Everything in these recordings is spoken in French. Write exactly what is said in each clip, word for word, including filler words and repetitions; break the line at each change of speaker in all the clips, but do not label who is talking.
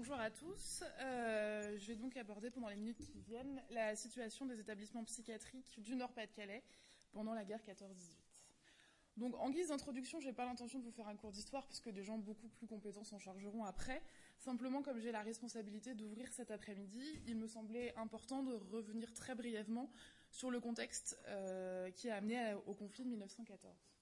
bonjour à tous. Euh, je vais donc aborder pendant les minutes qui viennent la situation des établissements psychiatriques du Nord-Pas-de-Calais pendant la guerre quatorze dix-huit. Donc, en guise d'introduction, je n'ai pas l'intention de vous faire un cours d'histoire puisque des gens beaucoup plus compétents s'en chargeront après. Simplement, comme j'ai la responsabilité d'ouvrir cet après-midi, il me semblait important de revenir très brièvement sur le contexte euh, qui a amené à, au conflit de mille neuf cent quatorze.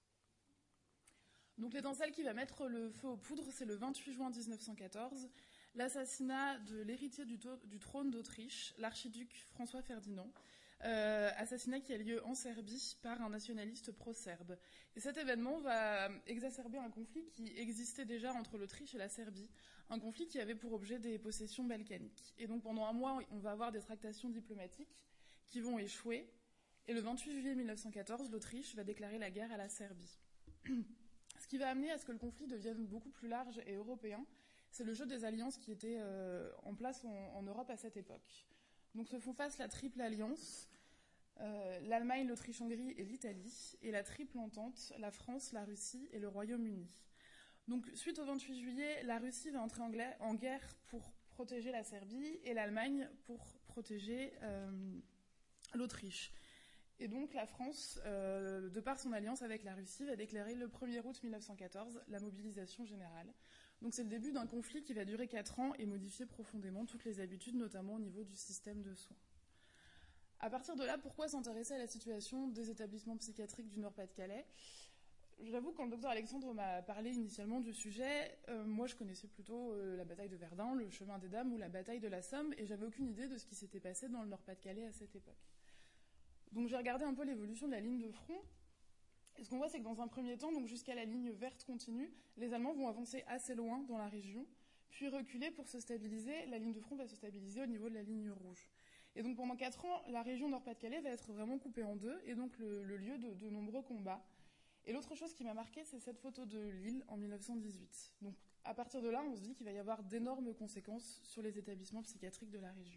Donc l'étincelle qui va mettre le feu aux poudres, c'est le vingt-huit juin mille neuf cent quatorze, l'assassinat de l'héritier du, du trône d'Autriche, l'archiduc François Ferdinand, euh, assassinat qui a lieu en Serbie par un nationaliste pro-serbe. Et cet événement va exacerber un conflit qui existait déjà entre l'Autriche et la Serbie, un conflit qui avait pour objet des possessions balkaniques. Et donc pendant un mois, on va avoir des tractations diplomatiques qui vont échouer, et le vingt-huit juillet mille neuf cent quatorze, l'Autriche va déclarer la guerre à la Serbie. Ce qui va amener à ce que le conflit devienne beaucoup plus large et européen, c'est le jeu des alliances qui était euh, en place en, en Europe à cette époque. Donc se font face la triple alliance, euh, l'Allemagne, l'Autriche-Hongrie et l'Italie, et la triple entente, la France, la Russie et le Royaume-Uni. Donc suite au vingt-huit juillet, la Russie va entrer en, gla- en guerre pour protéger la Serbie et l'Allemagne pour protéger euh, l'Autriche. Et donc la France, euh, de par son alliance avec la Russie, va déclarer le premier août mille neuf cent quatorze la mobilisation générale. Donc c'est le début d'un conflit qui va durer quatre ans et modifier profondément toutes les habitudes, notamment au niveau du système de soins. À partir de là, pourquoi s'intéresser à la situation des établissements psychiatriques du Nord-Pas-de-Calais ? J'avoue, quand le docteur Alexandre m'a parlé initialement du sujet, euh, moi je connaissais plutôt euh, la bataille de Verdun, le chemin des Dames ou la bataille de la Somme, et j'avais aucune idée de ce qui s'était passé dans le Nord-Pas-de-Calais à cette époque. Donc j'ai regardé un peu l'évolution de la ligne de front. Et ce qu'on voit, c'est que dans un premier temps, donc jusqu'à la ligne verte continue, les Allemands vont avancer assez loin dans la région, puis reculer pour se stabiliser. La ligne de front va se stabiliser au niveau de la ligne rouge. Et donc pendant quatre ans, la région Nord-Pas-de-Calais va être vraiment coupée en deux, et donc le, le lieu de, de nombreux combats. Et l'autre chose qui m'a marqué, c'est cette photo de Lille en mille neuf cent dix-huit. Donc à partir de là, on se dit qu'il va y avoir d'énormes conséquences sur les établissements psychiatriques de la région.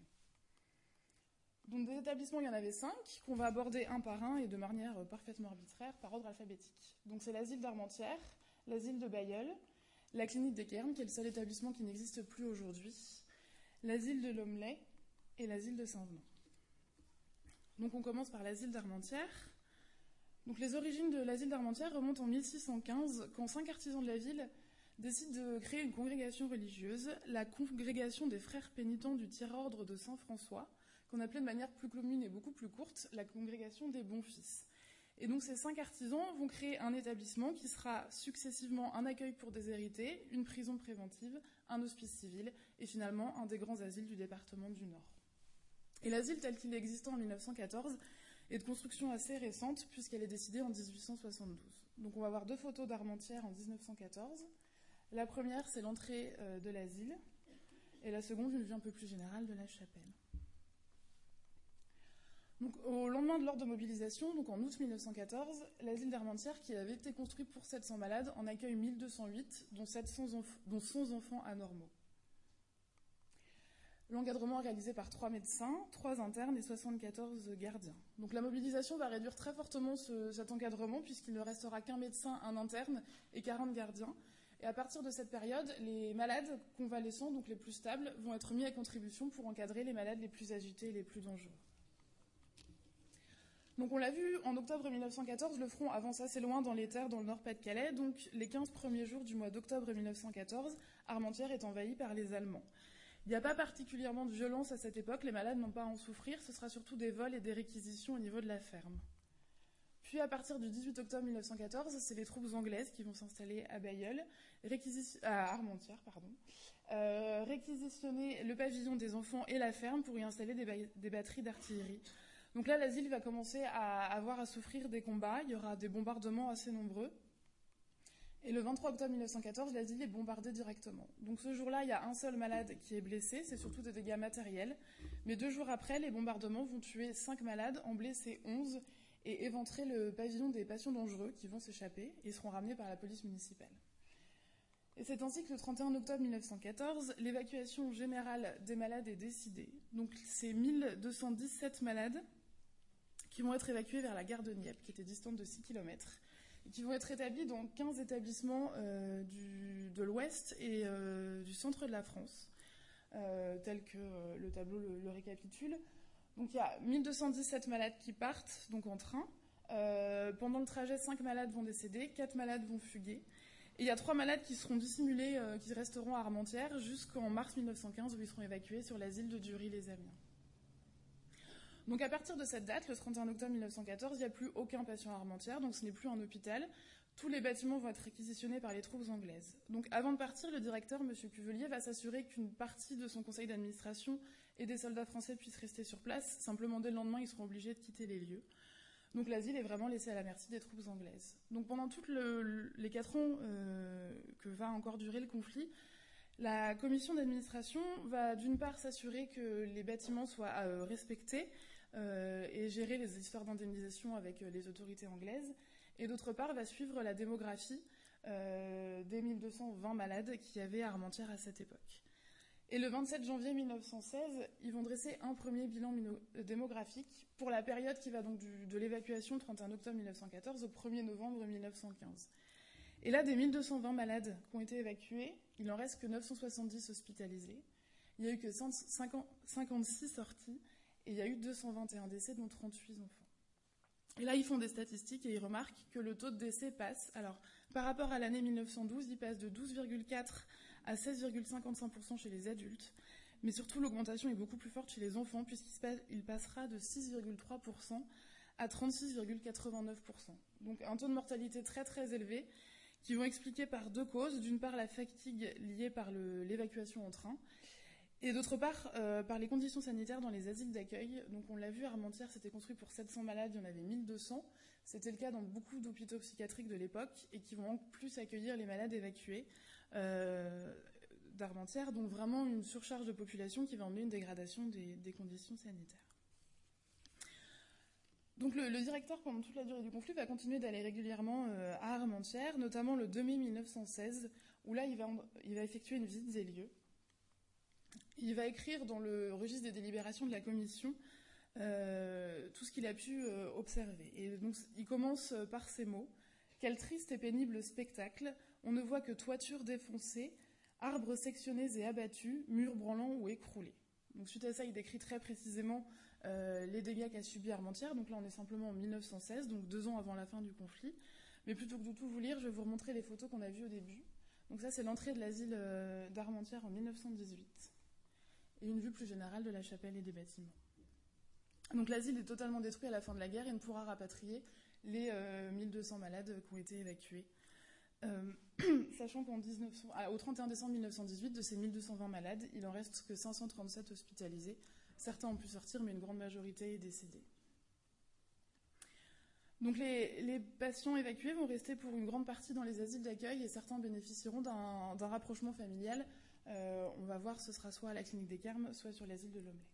Donc des établissements, il y en avait cinq, qu'on va aborder un par un et de manière parfaitement arbitraire, par ordre alphabétique. Donc c'est l'asile d'Armentières, l'asile de Bailleul, la clinique des Cairns, qui est le seul établissement qui n'existe plus aujourd'hui, l'asile de Lomelay et l'asile de Saint-Venant. Donc on commence par l'asile d'Armentières. Donc les origines de l'asile d'Armentières remontent en mille six cent quinze, quand cinq artisans de la ville décident de créer une congrégation religieuse, la congrégation des frères pénitents du tiers-ordre de Saint-François, qu'on appelait de manière plus commune et beaucoup plus courte, la congrégation des bons fils. Et donc ces cinq artisans vont créer un établissement qui sera successivement un accueil pour déshérités, une prison préventive, un hospice civil et finalement un des grands asiles du département du Nord. Et l'asile tel qu'il existait en mille neuf cent quatorze est de construction assez récente puisqu'elle est décidée en dix-huit cent soixante-douze. Donc on va voir deux photos d'Armentières en dix-neuf cent quatorze. La première, c'est l'entrée euh, de l'asile et la seconde, une vue un peu plus générale de la chapelle. Donc, au lendemain de l'ordre de mobilisation, donc en août mille neuf cent quatorze, l'asile d'Armentières, qui avait été construit pour sept cents malades, en accueille mille deux cent huit, dont, sept cents enf- dont cent enfants anormaux. L'encadrement est réalisé par trois médecins, trois internes et soixante-quatorze gardiens. Donc la mobilisation va réduire très fortement ce, cet encadrement, puisqu'il ne restera qu'un médecin, un interne et quarante gardiens. Et à partir de cette période, les malades convalescents, donc les plus stables, vont être mis à contribution pour encadrer les malades les plus agités et les plus dangereux. Donc on l'a vu, en octobre mille neuf cent quatorze, le front avance assez loin dans les terres dans le Nord-Pas-de-Calais. Donc les quinze premiers jours du mois d'octobre mille neuf cent quatorze, Armentières est envahie par les Allemands. Il n'y a pas particulièrement de violence à cette époque, les malades n'ont pas à en souffrir, ce sera surtout des vols et des réquisitions au niveau de la ferme. Puis à partir du dix-huit octobre mille neuf cent quatorze, c'est les troupes anglaises qui vont s'installer à Bailleul, réquisition... à Armentières, pardon, euh, réquisitionner le pavillon des enfants et la ferme pour y installer des, ba... des batteries d'artillerie. Donc là, l'asile va commencer à avoir à souffrir des combats. Il y aura des bombardements assez nombreux. Et le vingt-trois octobre mille neuf cent quatorze, l'asile est bombardé directement. Donc ce jour-là, il y a un seul malade qui est blessé. C'est surtout des dégâts matériels. Mais deux jours après, les bombardements vont tuer cinq malades, en blesser onze, et éventrer le pavillon des patients dangereux qui vont s'échapper et seront ramenés par la police municipale. Et c'est ainsi que le trente et un octobre mille neuf cent quatorze, l'évacuation générale des malades est décidée. Donc c'est mille deux cent dix-sept malades qui vont être évacués vers la gare de Nieppe, qui était distante de six kilomètres, et qui vont être établis dans quinze établissements euh, du, de l'Ouest et euh, du centre de la France. euh, tel que euh, le tableau le, le récapitule. Donc il y a mille deux cent dix-sept malades qui partent donc en train. Euh, pendant le trajet, cinq malades vont décéder, quatre malades vont fuguer. Et il y a trois malades qui seront dissimulés, euh, qui resteront à Armentières jusqu'en mars mille neuf cent quinze où ils seront évacués sur l'asile de Dury-les-Amiens. Donc à partir de cette date, le trente et un octobre mille neuf cent quatorze, il n'y a plus aucun patient à Armentières, donc ce n'est plus un hôpital. Tous les bâtiments vont être réquisitionnés par les troupes anglaises. Donc avant de partir, le directeur, M. Cuvelier, va s'assurer qu'une partie de son conseil d'administration et des soldats français puissent rester sur place. Simplement, dès le lendemain, ils seront obligés de quitter les lieux. Donc l'asile est vraiment laissé à la merci des troupes anglaises. Donc pendant tous le, les quatre ans euh, que va encore durer le conflit, la commission d'administration va d'une part s'assurer que les bâtiments soient euh, respectés euh, et gérer les histoires d'indemnisation avec euh, les autorités anglaises, et d'autre part va suivre la démographie euh, des mille deux cent vingt malades qu'il y avait à Armentières à cette époque. Et le vingt-sept janvier mille neuf cent seize, ils vont dresser un premier bilan démographique pour la période qui va donc du, de l'évacuation trente et un octobre mille neuf cent quatorze au premier novembre mille neuf cent quinze. Et là, des mille deux cent vingt malades qui ont été évacués, il n'en reste que neuf cent soixante-dix hospitalisés. Il n'y a eu que cinquante-six sorties et il y a eu deux cent vingt et un décès, dont trente-huit enfants. Et là, ils font des statistiques et ils remarquent que le taux de décès passe. Alors, par rapport à l'année mille neuf cent douze, il passe de douze virgule quatre à seize virgule cinquante-cinq pour cent chez les adultes. Mais surtout, l'augmentation est beaucoup plus forte chez les enfants, puisqu'il passera de six virgule trois pour cent à trente-six virgule quatre-vingt-neuf pour cent. Donc, un taux de mortalité très très élevé, qui vont expliquer par deux causes. D'une part, la fatigue liée par le, l'évacuation en train, et d'autre part, euh, par les conditions sanitaires dans les asiles d'accueil. Donc on l'a vu, Armentières, c'était construit pour sept cents malades, il y en avait mille deux cents. C'était le cas dans beaucoup d'hôpitaux psychiatriques de l'époque, et qui vont en plus accueillir les malades évacués euh, d'Armentières. Donc vraiment une surcharge de population qui va emmener une dégradation des, des conditions sanitaires. Donc le, le directeur, pendant toute la durée du conflit, va continuer d'aller régulièrement euh, à Armentières, notamment le deux mai mille neuf cent seize, où là il va, il va effectuer une visite des lieux. Il va écrire dans le registre des délibérations de la commission euh, tout ce qu'il a pu euh, observer. Et donc il commence par ces mots. « Quel triste et pénible spectacle! On ne voit que toitures défoncées, arbres sectionnés et abattus, murs branlants ou écroulés. » Donc suite à ça, il décrit très précisément euh, les dégâts qu'a subi Armentières. Donc là, on est simplement en mille neuf cent seize, donc deux ans avant la fin du conflit. Mais plutôt que de tout vous lire, je vais vous remontrer les photos qu'on a vues au début. Donc ça, c'est l'entrée de l'asile euh, d'Armentières en mille neuf cent dix-huit. Et une vue plus générale de la chapelle et des bâtiments. Donc l'asile est totalement détruit à la fin de la guerre et ne pourra rapatrier les euh, mille deux cents malades qui ont été évacués. Euh, sachant qu'au trente et un décembre mille neuf cent dix-huit, de ces mille deux cent vingt malades, il en reste que cinq cent trente-sept hospitalisés. Certains ont pu sortir, mais une grande majorité est décédée. Donc les, les patients évacués vont rester pour une grande partie dans les asiles d'accueil et certains bénéficieront d'un, d'un rapprochement familial. Euh, on va voir, ce sera soit à la clinique des Carmes, soit sur l'asile de Lomelay.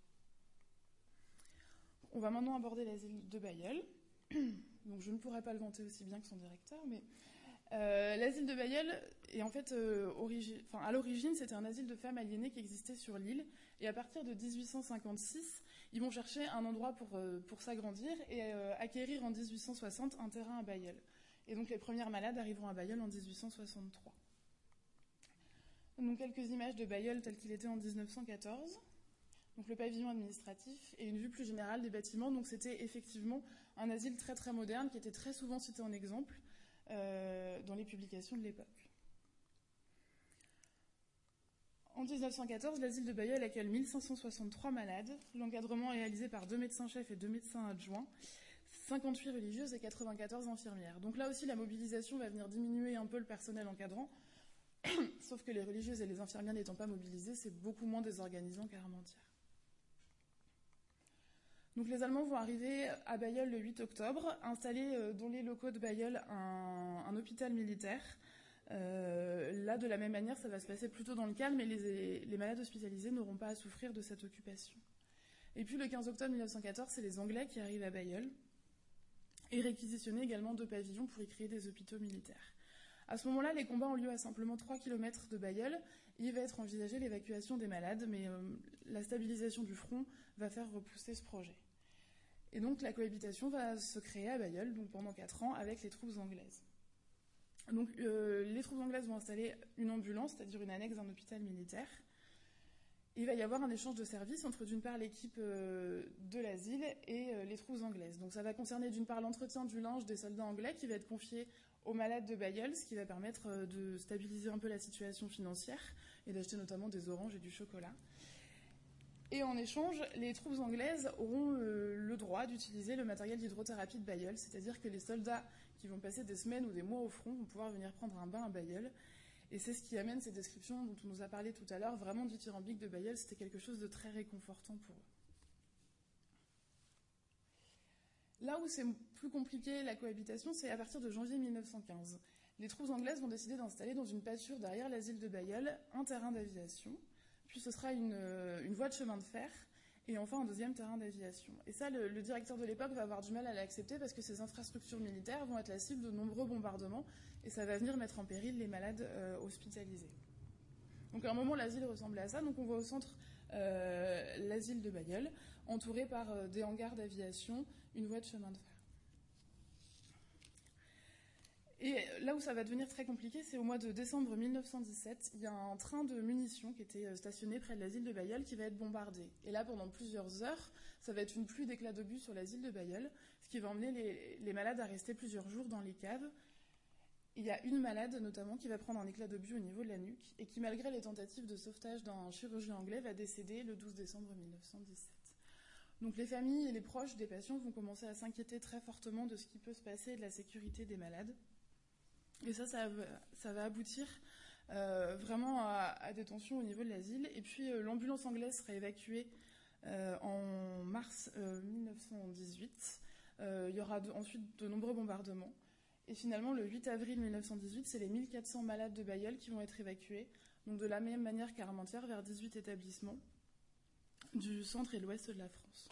On va maintenant aborder l'asile de Bailleul. Donc je ne pourrais pas le vanter aussi bien que son directeur, mais euh, l'asile de Bailleul est en fait, euh, origi- enfin, à l'origine, c'était un asile de femmes aliénées qui existait sur l'île. Et à partir de dix-huit cent cinquante-six, ils vont chercher un endroit pour, euh, pour s'agrandir et euh, acquérir en dix-huit cent soixante un terrain à Bailleul. Et donc les premières malades arriveront à Bailleul en dix-huit cent soixante-trois. Donc quelques images de Bailleul tel qu'il était en dix-neuf cent quatorze. Donc le pavillon administratif et une vue plus générale des bâtiments. Donc c'était effectivement un asile très très moderne qui était très souvent cité en exemple euh, dans les publications de l'époque. En dix-neuf cent quatorze, l'asile de Bailleul accueille mille cinq cent soixante-trois malades. L'encadrement est réalisé par deux médecins-chefs et deux médecins adjoints, cinquante-huit religieuses et quatre-vingt-quatorze infirmières. Donc là aussi, la mobilisation va venir diminuer un peu le personnel encadrant, sauf que les religieuses et les infirmières n'étant pas mobilisées, c'est beaucoup moins désorganisant qu'à Armentières. Donc les Allemands vont arriver à Bailleul le huit octobre, installer dans les locaux de Bailleul un, un hôpital militaire. Euh, là, de la même manière, ça va se passer plutôt dans le calme et les, les malades hospitalisés n'auront pas à souffrir de cette occupation. Et puis le quinze octobre mille neuf cent quatorze, c'est les Anglais qui arrivent à Bailleul et réquisitionner également deux pavillons pour y créer des hôpitaux militaires. À ce moment-là, les combats ont lieu à simplement trois kilomètres de Bailleul. Il va être envisagé l'évacuation des malades, mais euh, la stabilisation du front va faire repousser ce projet. Et donc la cohabitation va se créer à Bailleul, donc pendant quatre ans, avec les troupes anglaises. Donc euh, les troupes anglaises vont installer une ambulance, c'est-à-dire une annexe d'un hôpital militaire. Il va y avoir un échange de services entre d'une part l'équipe euh, de l'asile et euh, les troupes anglaises. Donc ça va concerner d'une part l'entretien du linge des soldats anglais qui va être confié aux malades de Bailleul, ce qui va permettre euh, de stabiliser un peu la situation financière et d'acheter notamment des oranges et du chocolat. Et en échange, les troupes anglaises auront euh, le droit d'utiliser le matériel d'hydrothérapie de Bailleul, c'est-à-dire que les soldats qui vont passer des semaines ou des mois au front vont pouvoir venir prendre un bain à Bailleul. Et c'est ce qui amène ces descriptions dont on nous a parlé tout à l'heure, vraiment dithyrambiques de Bailleul, c'était quelque chose de très réconfortant pour eux. Là où c'est plus compliqué la cohabitation, c'est à partir de janvier mille neuf cent quinze. Les troupes anglaises vont décider d'installer dans une pâture derrière l'asile de Bailleul un terrain d'aviation, puis ce sera une, une voie de chemin de fer, et enfin un deuxième terrain d'aviation. Et ça, le, le directeur de l'époque va avoir du mal à l'accepter parce que ces infrastructures militaires vont être la cible de nombreux bombardements, et ça va venir mettre en péril les malades euh, hospitalisés. Donc à un moment, l'asile ressemblait à ça, donc on voit au centre euh, l'asile de Bailleul, entouré par euh, des hangars d'aviation, une voie de chemin de fer. Et là où ça va devenir très compliqué, c'est au mois de décembre mille neuf cent dix-sept, il y a un train de munitions qui était stationné près de l'asile de Bailleul qui va être bombardé. Et là, pendant plusieurs heures, ça va être une pluie d'éclats d'obus sur l'asile de Bailleul, ce qui va emmener les, les malades à rester plusieurs jours dans les caves. Il y a une malade, notamment, qui va prendre un éclat d'obus au niveau de la nuque, et qui, malgré les tentatives de sauvetage d'un chirurgien anglais, va décéder le douze décembre mille neuf cent dix-sept. Donc les familles et les proches des patients vont commencer à s'inquiéter très fortement de ce qui peut se passer et de la sécurité des malades. Et ça, ça, ça va aboutir euh, vraiment à, à des tensions au niveau de l'asile. Et puis euh, l'ambulance anglaise sera évacuée euh, en mars euh, mille neuf cent dix-huit. Euh, il y aura de, ensuite de nombreux bombardements. Et finalement, le huit avril mille neuf cent dix-huit, c'est les mille quatre cents malades de Bailleul qui vont être évacués. Donc de la même manière qu'Armentières, vers dix-huit établissements du centre et de l'ouest de la France.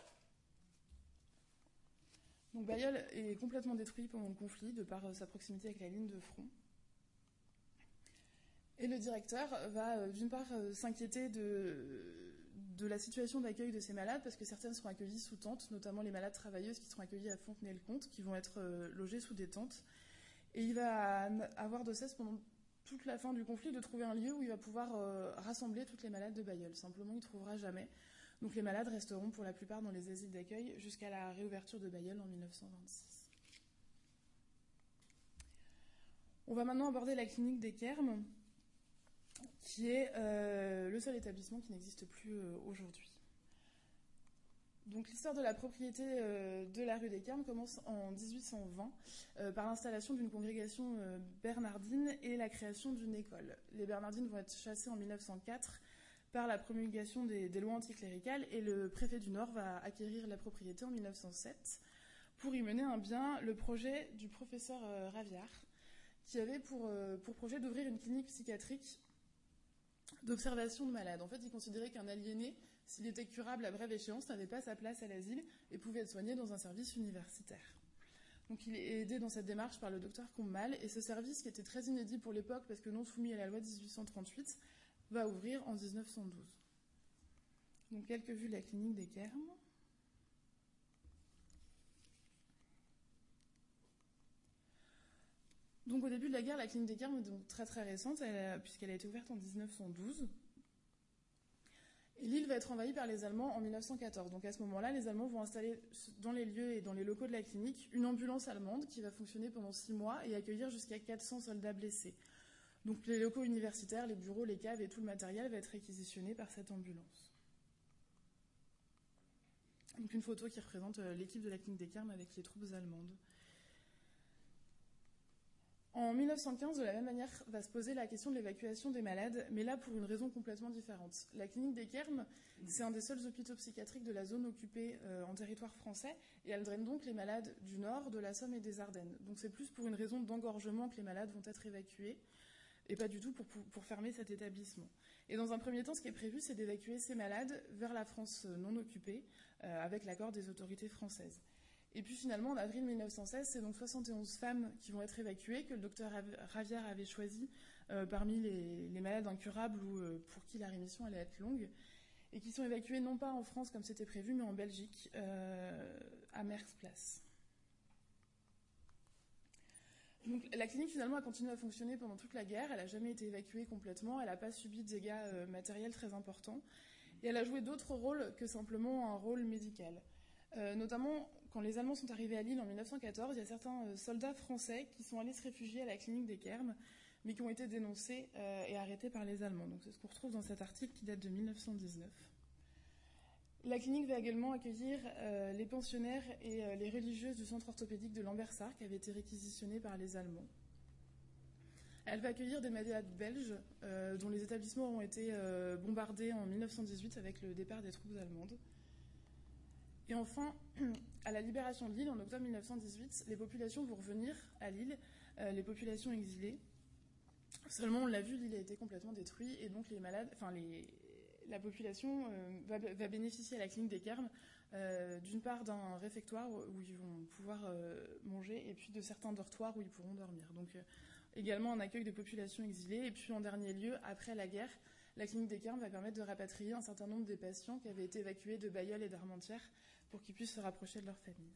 Donc Bailleul est complètement détruit pendant le conflit, de par sa proximité avec la ligne de front. Et le directeur va d'une part s'inquiéter de, de la situation d'accueil de ces malades, parce que certaines seront accueillies sous tentes, notamment les malades travailleuses qui seront accueillies à Fontenay-le-Comte, qui vont être logées sous des tentes. Et il va avoir de cesse pendant toute la fin du conflit de trouver un lieu où il va pouvoir rassembler toutes les malades de Bailleul. Simplement, il ne trouvera jamais. Donc les malades resteront pour la plupart dans les asiles d'accueil jusqu'à la réouverture de Bailleul en mille neuf cent vingt-six. On va maintenant aborder la clinique des Kermes, qui est euh, le seul établissement qui n'existe plus euh, aujourd'hui. Donc l'histoire de la propriété euh, de la rue des Kermes commence en dix-huit cent vingt euh, par l'installation d'une congrégation euh, bernardine et la création d'une école. Les bernardines vont être chassées en mille neuf cent quatre par la promulgation des, des lois anticléricales, et le préfet du Nord va acquérir la propriété en mille neuf cent sept pour y mener un bien le projet du professeur euh, Raviard, qui avait pour, euh, pour projet d'ouvrir une clinique psychiatrique d'observation de malades. En fait, il considérait qu'un aliéné, s'il était curable à brève échéance, n'avait pas sa place à l'asile et pouvait être soigné dans un service universitaire. Donc il est aidé dans cette démarche par le docteur Commal, et ce service, qui était très inédit pour l'époque parce que non soumis à la loi de dix-huit cent trente-huit, va ouvrir en dix-neuf cent douze. Donc quelques vues de la clinique des Kermes. Donc au début de la guerre, la clinique des Kermes est donc très très récente, puisqu'elle a été ouverte en dix-neuf cent douze. Et l'île va être envahie par les Allemands en mille neuf cent quatorze. Donc à ce moment-là, les Allemands vont installer dans les lieux et dans les locaux de la clinique une ambulance allemande qui va fonctionner pendant six mois et accueillir jusqu'à quatre cents soldats blessés. Donc les locaux universitaires, les bureaux, les caves et tout le matériel va être réquisitionné par cette ambulance. Donc une photo qui représente l'équipe de la clinique des Kermes avec les troupes allemandes. En mille neuf cent quinze, de la même manière, va se poser la question de l'évacuation des malades, mais là pour une raison complètement différente. La clinique des Kermes, c'est un des seuls hôpitaux psychiatriques de la zone occupée euh, en territoire français, et elle draine donc les malades du Nord, de la Somme et des Ardennes. Donc c'est plus pour une raison d'engorgement que les malades vont être évacués, et pas du tout pour, pour, pour fermer cet établissement. Et dans un premier temps, ce qui est prévu, c'est d'évacuer ces malades vers la France non occupée, euh, avec l'accord des autorités françaises. Et puis finalement, en avril mille neuf cent seize, c'est donc soixante et onze femmes qui vont être évacuées, que le docteur Raviard avait choisi euh, parmi les, les malades incurables ou euh, pour qui la rémission allait être longue, et qui sont évacuées non pas en France comme c'était prévu, mais en Belgique, euh, à Merckx-Place. Donc la clinique finalement a continué à fonctionner pendant toute la guerre, elle n'a jamais été évacuée complètement, elle n'a pas subi de dégâts euh, matériels très importants. Et elle a joué d'autres rôles que simplement un rôle médical. Euh, notamment, quand les Allemands sont arrivés à Lille en mille neuf cent quatorze, il y a certains euh, soldats français qui sont allés se réfugier à la clinique des Kermes, mais qui ont été dénoncés euh, et arrêtés par les Allemands. Donc c'est ce qu'on retrouve dans cet article qui date de mille neuf cent dix-neuf. La clinique va également accueillir euh, les pensionnaires et euh, les religieuses du centre orthopédique de Lambersart qui avaient été réquisitionnés par les Allemands. Elle va accueillir des malades belges euh, dont les établissements ont été euh, bombardés en mille neuf cent dix-huit avec le départ des troupes allemandes. Et enfin, à la libération de Lille en octobre mille neuf cent dix-huit, les populations vont revenir à Lille, euh, les populations exilées. Seulement, on l'a vu, Lille a été complètement détruite et donc les malades, enfin les, la population euh, va, va bénéficier à la clinique des Kermes euh, d'une part d'un réfectoire où ils vont pouvoir euh, manger et puis de certains dortoirs où ils pourront dormir. Donc euh, également un accueil de populations exilées. Et puis en dernier lieu, après la guerre, la clinique des Kermes va permettre de rapatrier un certain nombre des patients qui avaient été évacués de Bailleul et d'Armentières pour qu'ils puissent se rapprocher de leur famille.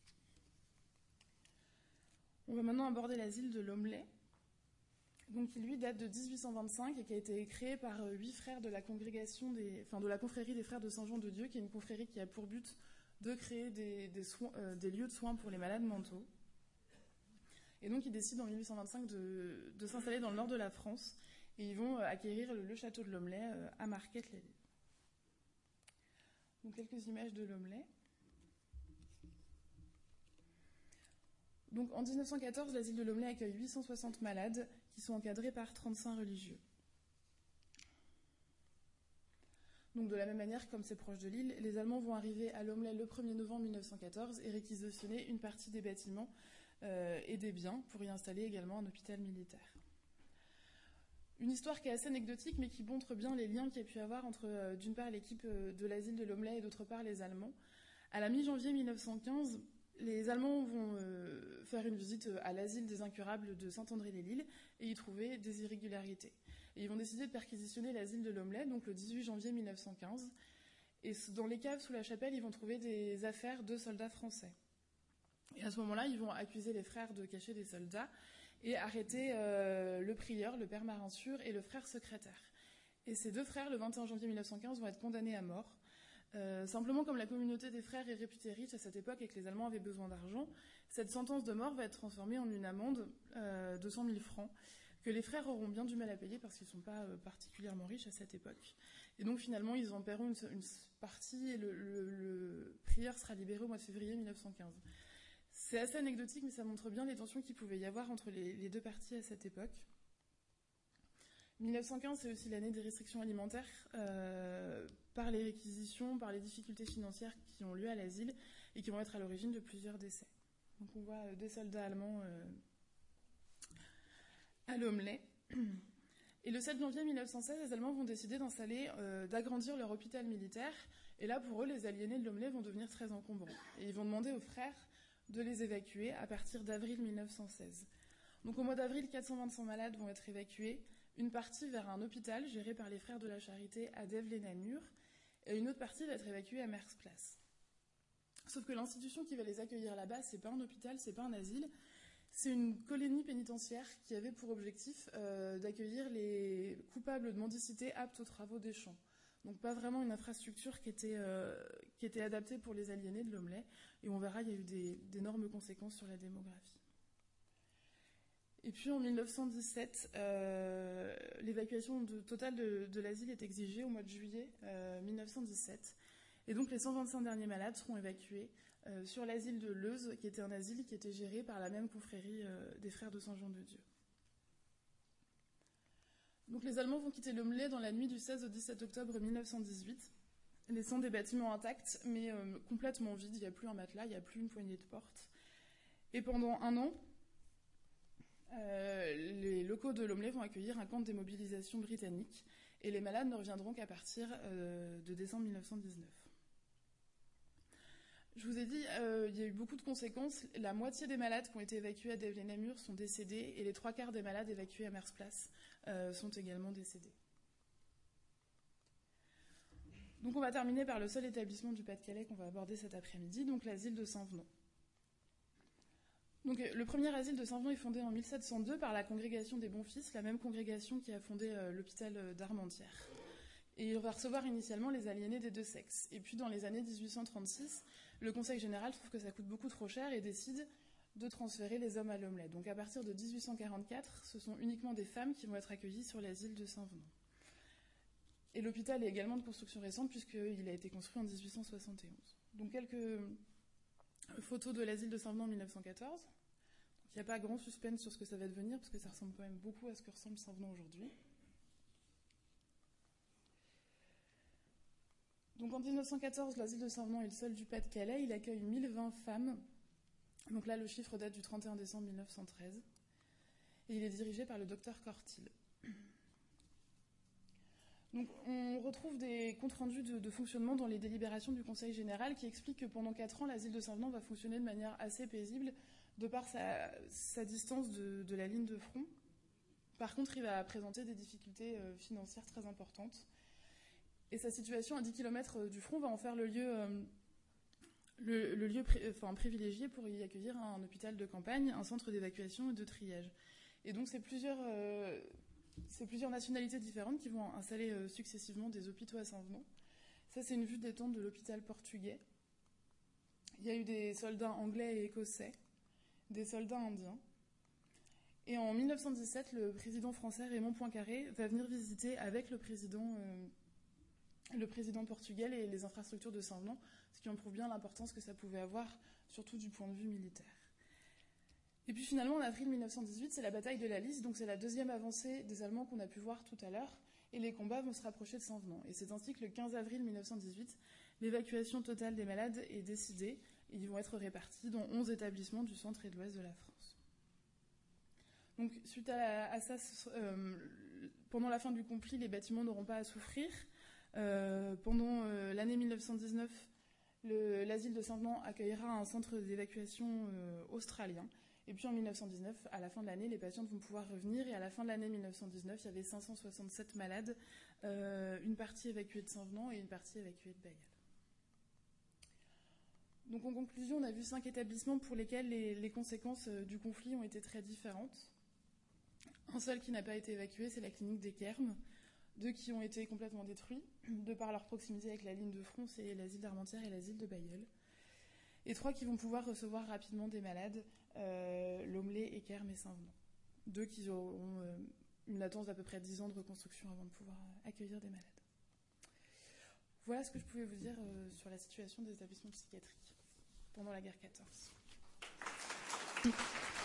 On va maintenant aborder l'asile de Lomley, donc qui lui date de dix-huit cent vingt-cinq et qui a été créé par huit frères de la congrégation des, enfin de la confrérie des frères de Saint-Jean-de-Dieu, qui est une confrérie qui a pour but de créer des, des, soins, euh, des lieux de soins pour les malades mentaux. Et donc ils décident en mille huit cent vingt-cinq de, de s'installer dans le nord de la France et ils vont acquérir le, le château de Lomley euh, à Marquette-les-Lys. Donc quelques images de Lomley. Donc en mille neuf cent quatorze, l'asile de Lomley accueille huit cent soixante malades qui sont encadrés par trente-cinq religieux. Donc de la même manière, comme c'est proche de Lille, les Allemands vont arriver à Lomley le premier novembre mille neuf cent quatorze et réquisitionner une partie des bâtiments euh, et des biens pour y installer également un hôpital militaire. Une histoire qui est assez anecdotique mais qui montre bien les liens qu'il y a pu y avoir entre euh, d'une part l'équipe euh, de l'asile de Lomley et d'autre part les Allemands. À la mi-janvier mille neuf cent quinze, les Allemands vont euh, faire une visite à l'asile des incurables de Saint-André-les-Lilles et y trouver des irrégularités. Et ils vont décider de perquisitionner l'asile de Lomley, donc le dix-huit janvier mille neuf cent quinze. Et dans les caves sous la chapelle, ils vont trouver des affaires de soldats français. Et à ce moment-là, ils vont accuser les frères de cacher des soldats et arrêter euh, le prieur, le père Marinsur, et le frère secrétaire. Et ces deux frères, le vingt et un janvier mille neuf cent quinze, vont être condamnés à mort. Euh, simplement, comme la communauté des frères est réputée riche à cette époque et que les Allemands avaient besoin d'argent, cette sentence de mort va être transformée en une amende euh, de cent mille francs que les frères auront bien du mal à payer parce qu'ils ne sont pas euh, particulièrement riches à cette époque. Et donc finalement, ils en paieront une, une partie et le, le, le prieur sera libéré au mois de février mille neuf cent quinze. C'est assez anecdotique, mais ça montre bien les tensions qu'il pouvait y avoir entre les, les deux parties à cette époque. mille neuf cent quinze, c'est aussi l'année des restrictions alimentaires euh, par les réquisitions, par les difficultés financières qui ont lieu à l'asile et qui vont être à l'origine de plusieurs décès. Donc on voit euh, des soldats allemands euh, à Lomley. Et le sept janvier mille neuf cent seize, les Allemands vont décider d'installer, euh, d'agrandir leur hôpital militaire. Et là, pour eux, les aliénés de Lomley vont devenir très encombrants. Et ils vont demander aux frères de les évacuer à partir d'avril mille neuf cent seize. Donc au mois d'avril, quatre cent vingt-cinq malades vont être évacués. Une partie vers un hôpital géré par les frères de la Charité à Dèvres-les-Namur, et une autre partie va être évacuée à Merx-Place. Sauf que l'institution qui va les accueillir là-bas, c'est pas un hôpital, c'est pas un asile, c'est une colonie pénitentiaire qui avait pour objectif euh, d'accueillir les coupables de mendicité aptes aux travaux des champs. Donc pas vraiment une infrastructure qui était, euh, qui était adaptée pour les aliénés de Lomley, et on verra, il y a eu des, d'énormes conséquences sur la démographie. Et puis en mille neuf cent dix-sept, euh, l'évacuation de, totale de, de l'asile est exigée au mois de juillet euh, mille neuf cent dix-sept. Et donc les cent vingt-cinq derniers malades seront évacués euh, sur l'asile de Leuze, qui était un asile qui était géré par la même confrérie euh, des frères de Saint-Jean-de-Dieu. Donc les Allemands vont quitter Lomley dans la nuit du seize au dix-sept octobre mille neuf cent dix-huit, laissant des bâtiments intacts, mais euh, complètement vides. Il n'y a plus un matelas, il n'y a plus une poignée de porte. Et pendant un an, Euh, les locaux de Lomley vont accueillir un camp de démobilisation britannique et les malades ne reviendront qu'à partir euh, de décembre mille neuf cent dix-neuf. Je vous ai dit, euh, il y a eu beaucoup de conséquences. La moitié des malades qui ont été évacués à Dèvres-les-Namur sont décédés et les trois quarts des malades évacués à Merx-Place euh, sont également décédés. Donc on va terminer par le seul établissement du Pas-de-Calais qu'on va aborder cet après-midi, donc l'asile de Saint-Venant. Donc, le premier asile de Saint-Venant est fondé en mille sept cent deux par la congrégation des Bons Fils, la même congrégation qui a fondé euh, l'hôpital d'Armentières. Et il va recevoir initialement les aliénés des deux sexes. Et puis dans les années mille huit cent trente-six, le Conseil général trouve que ça coûte beaucoup trop cher et décide de transférer les hommes à l'Omelay. Donc à partir de mille huit cent quarante-quatre, ce sont uniquement des femmes qui vont être accueillies sur l'asile de Saint-Venant. Et l'hôpital est également de construction récente puisqu'il a été construit en mille huit cent soixante et onze. Donc quelques photos de l'asile de Saint-Venant en mille neuf cent quatorze. Donc il n'y a pas grand suspense sur ce que ça va devenir parce que ça ressemble quand même beaucoup à ce que ressemble Saint-Venant aujourd'hui. Donc en mille neuf cent quatorze, l'asile de Saint-Venant est le seul du Pas-de-Calais. Il accueille mille vingt femmes. Donc là, le chiffre date du trente et un décembre mille neuf cent treize. Et il est dirigé par le docteur Cortil. Donc on retrouve des comptes rendus de, de fonctionnement dans les délibérations du Conseil général qui expliquent que pendant quatre ans, l'asile de Saint-Venant va fonctionner de manière assez paisible de par sa, sa distance de, de la ligne de front. Par contre, il va présenter des difficultés euh, financières très importantes. Et sa situation à dix kilomètres du front va en faire le lieu, euh, le, le lieu pri- enfin, privilégié pour y accueillir un, un hôpital de campagne, un centre d'évacuation et de triage. Et donc c'est plusieurs, euh, c'est plusieurs nationalités différentes qui vont installer euh, successivement des hôpitaux à Saint-Venant. Ça, c'est une vue des tentes de l'hôpital portugais. Il y a eu des soldats anglais et écossais, des soldats indiens. Et en mille neuf cent dix-sept, le président français Raymond Poincaré va venir visiter avec le président... Euh, le président portugais et les infrastructures de Saint-Venant, ce qui en prouve bien l'importance que ça pouvait avoir, surtout du point de vue militaire. Et puis finalement, en avril mille neuf cent dix-huit, c'est la bataille de la Lys, donc c'est la deuxième avancée des Allemands qu'on a pu voir tout à l'heure, et les combats vont se rapprocher de Saint-Venant. Et c'est ainsi que le quinze avril mille neuf cent dix-huit, l'évacuation totale des malades est décidée, et ils vont être répartis dans onze établissements du centre et de l'ouest de la France. Donc suite à, à ça, euh, pendant la fin du conflit, les bâtiments n'auront pas à souffrir. Euh, pendant euh, l'année mille neuf cent dix-neuf, le, l'asile de Saint-Venant accueillera un centre d'évacuation euh, australien. Et puis en mille neuf cent dix-neuf, à la fin de l'année, les patients vont pouvoir revenir. Et à la fin de l'année mille neuf cent dix-neuf, il y avait cinq cent soixante-sept malades, euh, une partie évacuée de Saint-Venant et une partie évacuée de Bailleul. Donc en conclusion, on a vu cinq établissements pour lesquels les, les conséquences euh, du conflit ont été très différentes. Un seul qui n'a pas été évacué, c'est la clinique des Kermes. Deux qui ont été complètement détruits, de par leur proximité avec la ligne de front, c'est l'asile d'Armentières et l'asile de Bailleul. Et trois qui vont pouvoir recevoir rapidement des malades, euh, l'Omelay, Équermes et Saint-Venant. Deux qui auront euh, une latence d'à peu près dix ans de reconstruction avant de pouvoir euh, accueillir des malades. Voilà ce que je pouvais vous dire euh, sur la situation des établissements psychiatriques pendant la guerre quatorze.